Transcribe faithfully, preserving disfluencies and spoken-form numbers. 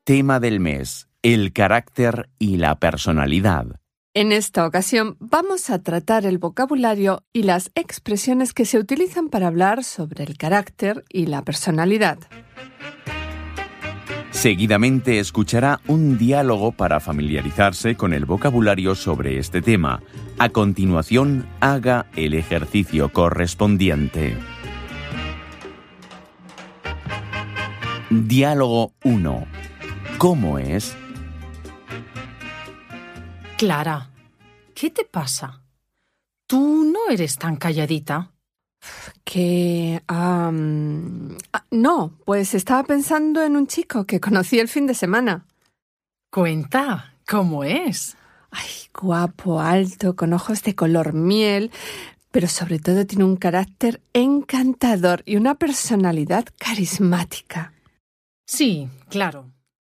Tema del mes: el carácter y la personalidad. En esta ocasión vamos a tratar el vocabulario y las expresiones que se utilizan para hablar sobre el carácter y la personalidad. Seguidamente escuchará un diálogo para familiarizarse con el vocabulario sobre este tema. A continuación, haga el ejercicio correspondiente. Diálogo uno. ¿Cómo es? Clara, ¿qué te pasa? Tú no eres tan calladita. Que... Um, no, pues estaba pensando en un chico que conocí el fin de semana. Cuenta, ¿cómo es? Ay, guapo, alto, con ojos de color miel, pero sobre todo tiene un carácter encantador y una personalidad carismática. Sí, claro.